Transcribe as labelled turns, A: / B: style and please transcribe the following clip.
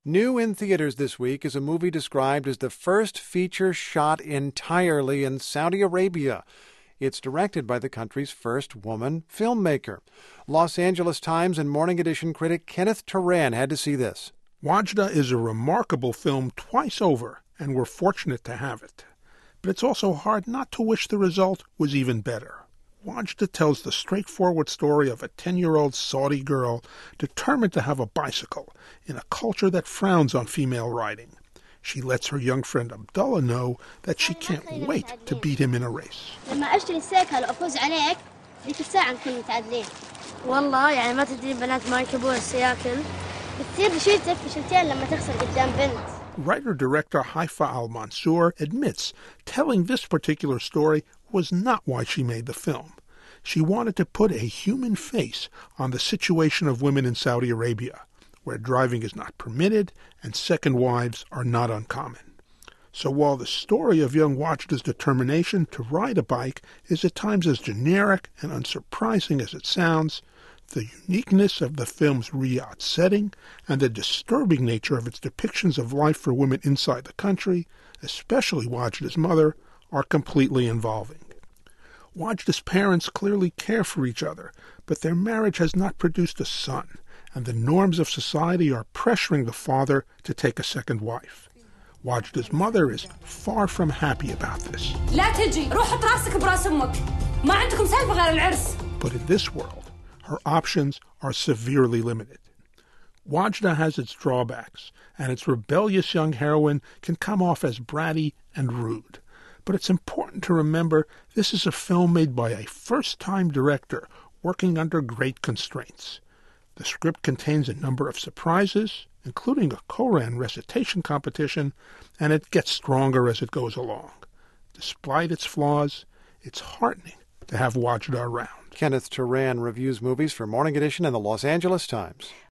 A: New in theaters this week is a movie described as the first feature shot entirely in Saudi Arabia. It's directed by the country's first woman filmmaker. Los Angeles Times and Morning Edition critic Kenneth Turan had to see this.
B: Wajda is a remarkable film twice over, and we're fortunate to have it. But it's also hard not to wish the result was even better. Wajda tells the straightforward story of a 10-year-old Saudi girl determined to have a bicycle in a culture that frowns on female riding. She lets her young friend Abdullah know that she can't wait to beat him in a race. Writer-director Haifa Al-Mansour admits telling this particular story was not why she made the film. She wanted to put a human face on the situation of women in Saudi Arabia, where driving is not permitted and second wives are not uncommon. So while the story of young Wajda's determination to ride a bike is at times as generic and unsurprising as it sounds, the uniqueness of the film's Riyadh setting and the disturbing nature of its depictions of life for women inside the country, especially Wajda's mother, are completely involving. Wajda's parents clearly care for each other, but their marriage has not produced a son, and the norms of society are pressuring the father to take a second wife. Wajda's mother is far from happy about this. But in this world, her options are severely limited. Wajda has its drawbacks, and its rebellious young heroine can come off as bratty and rude. But it's important to remember this is a film made by a first-time director working under great constraints. The script contains a number of surprises, including a Koran recitation competition, and it gets stronger as it goes along. Despite its flaws, it's heartening to have Wajda around.
A: Kenneth Turan reviews movies for Morning Edition and the Los Angeles Times.